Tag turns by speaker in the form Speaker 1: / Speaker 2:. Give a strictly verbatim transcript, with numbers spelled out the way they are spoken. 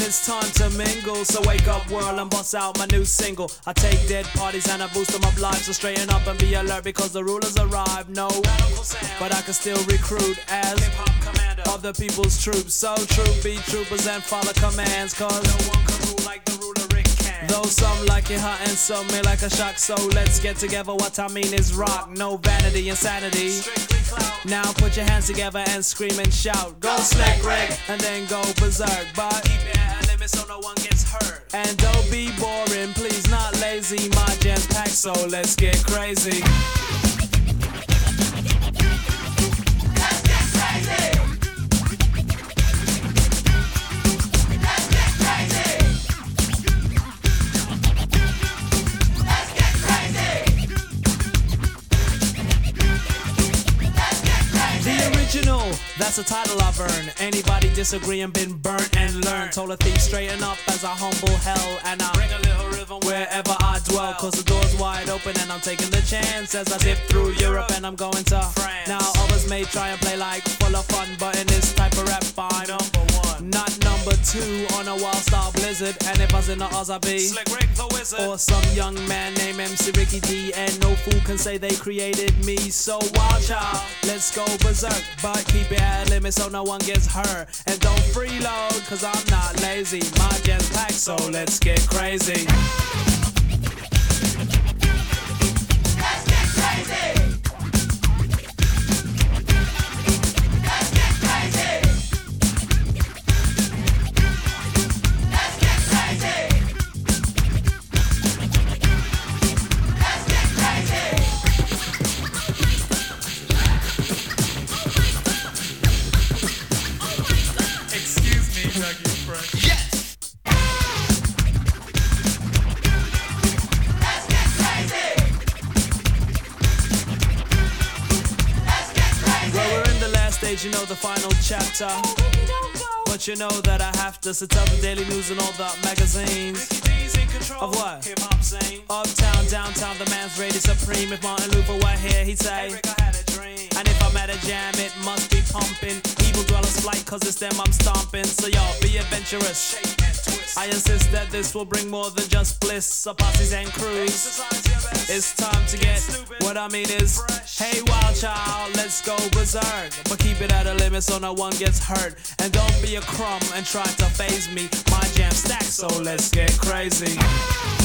Speaker 1: It's time to mingle, so wake up world and bust out my new single. I take dead parties and I boost them up live, so straighten up and be alert because the rulers arrive. No, but I can still recruit as hip-hop commander of the people's troops. So troop be troopers and follow commands, cause no one can rule like the ruler Rick can. Though some like it hot and some may like a shock, so let's get together. What I mean is rock, no vanity, insanity. Strictly clout. Now put your hands together and scream and shout. Go Slick Rick and then go berserk, but keep it at a limit so no one gets hurt. And don't be boring, please, not lazy. My jam's packed, so let's get crazy.
Speaker 2: Let's get crazy. Let's get crazy. Let's get crazy. Let's get crazy.
Speaker 1: The original, that's the title I've earned. Anybody disagreeing been burnt and learned. Told a thief straighten up as I humble hell, and I bring a little rhythm wherever I dwell. Cause the door's wide open and I'm taking the chance as I dip through Europe and I'm going to France. Now others may try and play like full of fun, but in this type of rap I'm number one, not number two on a wild star blizzard. And if I was in the Oz I'd be Slick Rick the Wizard, or some young man named M C Ricky D. And no fool can say they created me. So wild child, let's go berserk, but keep it at a limit so no one gets hurt. And don't freeload, cause I'm not lazy. My jam's packed, so let's get crazy.
Speaker 2: Let's get crazy. Let's get crazy. Let's get crazy. Let's get crazy.
Speaker 3: Excuse me, Dougie Fresh.
Speaker 2: Yes. Let's get crazy. Let's get crazy.
Speaker 1: Well, we're in the last stage, you know, the final chapter. But you know that I have to, so tell the Daily News and all the magazines. Of what?
Speaker 3: Hip-hop scene.
Speaker 1: Uptown, downtown, the man's rated supreme. If Martin Luther were here, he'd say,
Speaker 3: Hey Rick, I had a dream.
Speaker 1: and if I'm at a jam, it must be pumping. Evil dwellers flight, cause it's them I'm stomping. So y'all, be adventurous.
Speaker 3: Shake and twist.
Speaker 1: I insist that this will bring more than just bliss. So posses and crews,
Speaker 3: Exercise your best.
Speaker 1: it's time to get,
Speaker 3: Stupid.
Speaker 1: what I mean is,
Speaker 3: Fresh.
Speaker 1: hey wild child, let's go berserk. But keep it at a limit so no one gets hurt. And don't be a crumb and try to phase me. My jam stacks, so let's get crazy.